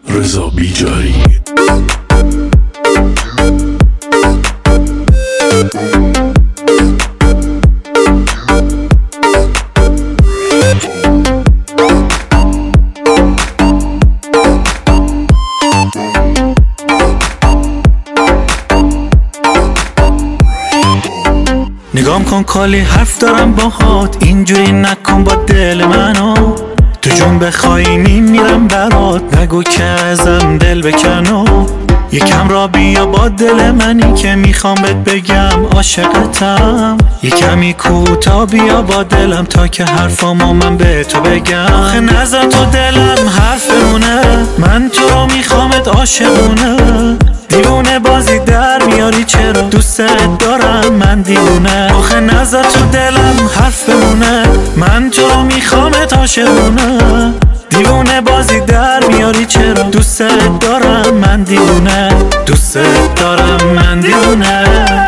رضا بیجاری. نگام کن کلی حرف دارم باهات، اینجوری نکن با دل منو. تو جون بخوای میمیرم برات، نگو که ازم دل بکنو. یکم را بیا با دل منی که میخوام بهت بگم عاشقتم. یکمی کوتا بیا با دلم تا که حرفامو من به تو بگم. آخه نذار تو دلم حرف بمونه، من تو رو میخوامت عاشقونه. دیوونه بازی در میاری چرا، دوست دارم من دیوونه. آخه نذار تو دلم حرف بمونه، من تو رو میخوامت عاشقونه. دیوونه بازی در میاری چرا، دوست دارم من دیوونه. دوست دارم من دیوونه.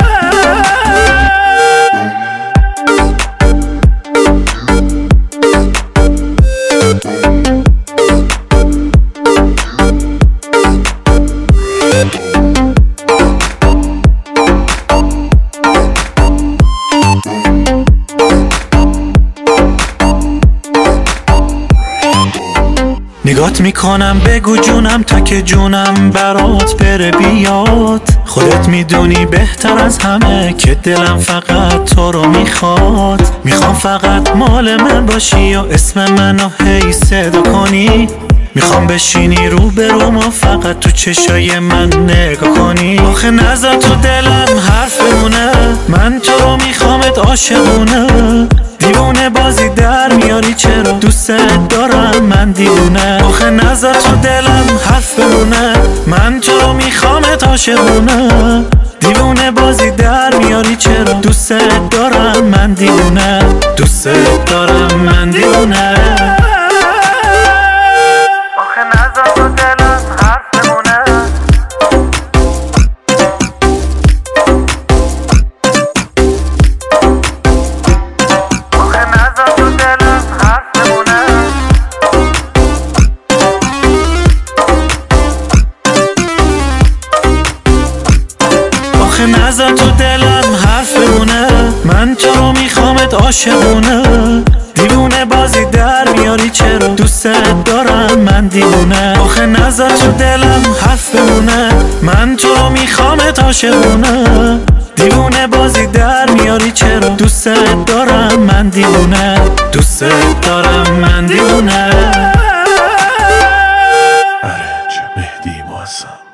نگات میکنم بگو جونم تا که جونم برات بره بیاد. خودت میدونی بهتر از همه که دلم فقط تو رو میخواد. میخوام فقط مال من باشی و اسم منو هی صدا کنی. میخوام بشینی رو به رو ما فقط تو چشای من نگاه کنی. آخه نذار تو دلم حرف بمونه، من تو رو میخوامت عاشقونه. دیوونه بازی در میاری چرا، دوست دارم من دیوونه. آخه نذار تو دلم حرف بمونه، من تو رو میخوامت عاشقونه. دیوونه بازی در میاری چرا، دوست دارم من دیوونه. دوست دارم من دیوونه. آخه نذار تو دلم حرف بمونه، آخه نذار تو دلم حرف بمونه. آخه نذار تو دلم حرف بمونه، من تو رو میخوامت عاشقونه. دیوونه بازی در میاری چرا، دوست دارم من دیوونه. آخه نذار تو دلم حرف بمونه، من تو رو میخوامت عاشقونه. دیوونه بازی در میاری چرا، دوست دارم من دیوونه. دوست دارم من دیوونه. ارنج مهدی معظم.